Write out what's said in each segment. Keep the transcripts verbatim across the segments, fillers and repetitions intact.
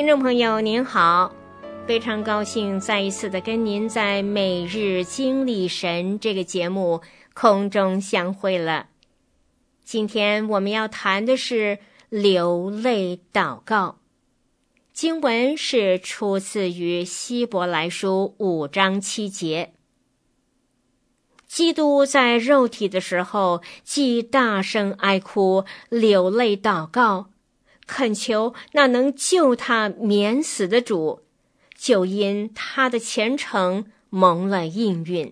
听众朋友您好，非常高兴再一次的跟您在每日经历神这个节目空中相会了。今天我们要谈的是流泪祷告，经文是出自于希伯来书五章七节。基督在肉体的时候，既大声哀哭，流泪祷告，恳求那能救他免死的主，就因他的虔诚蒙了应允。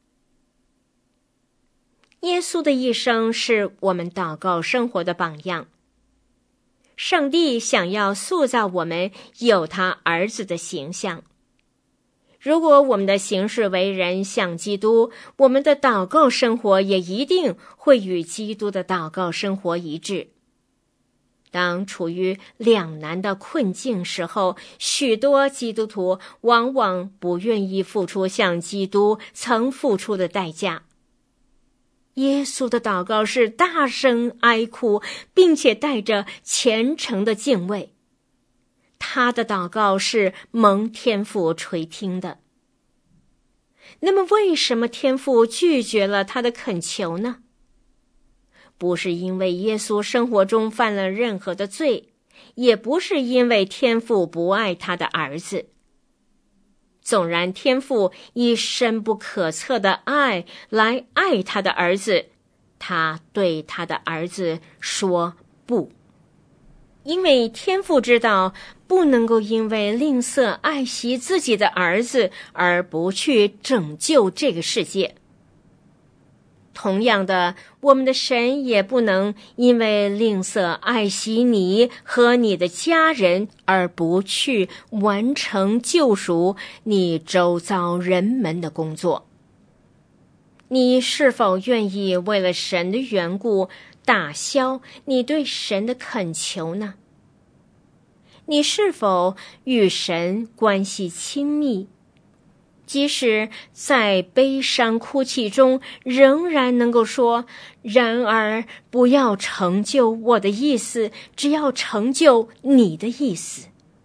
耶稣的一生是我们祷告生活的榜样。上帝想要塑造我们有他儿子的形象。如果我们的行事为人像基督，我们的祷告生活也一定会与基督的祷告生活一致。当处于两难的困境时候，许多基督徒往往不愿意付出像基督曾付出的代价。耶稣的祷告是大声哀哭，并且带着虔诚的敬畏。他的祷告是蒙天父垂听的。那么为什么天父拒绝了他的恳求呢？不是因为耶稣生活中犯了任何的罪，也不是因为天父不爱他的儿子。纵然天父以深不可测的爱来爱他的儿子，他对他的儿子说不。因为天父知道不能够因为吝啬爱惜自己的儿子而不去拯救这个世界。同样的，我们的神也不能因为吝啬爱惜你和你的家人而不去完成救赎你周遭人们的工作。你是否愿意为了神的缘故打消你对神的恳求呢？你是否与神关系亲密？即使在悲伤哭泣中，仍然能够说，然而不要成就我的意思，只要成就你的意思。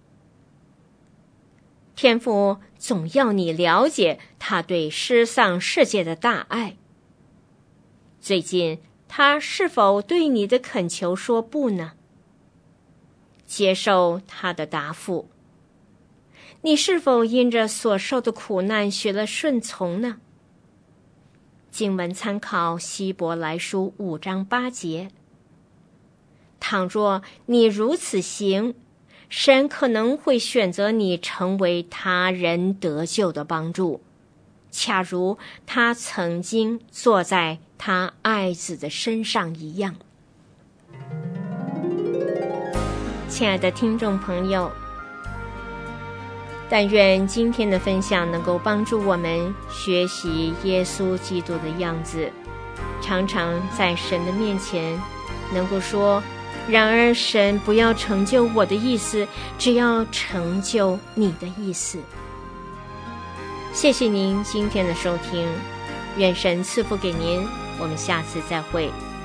天父总要你了解他对失丧世界的大爱。最近他是否对你的恳求说不呢？接受他的答复。你是否因着所受的苦难学了顺从呢？经文参考希伯来书五章八节。倘若你如此行，神可能会选择你成为他人得救的帮助，恰如他曾经坐在他爱子的身上一样。亲爱的听众朋友，但愿今天的分享能够帮助我们学习耶稣基督的样子，常常在神的面前能够说，然而神不要成就我的意思，只要成就你的意思。谢谢您今天的收听，愿神赐福给您，我们下次再会。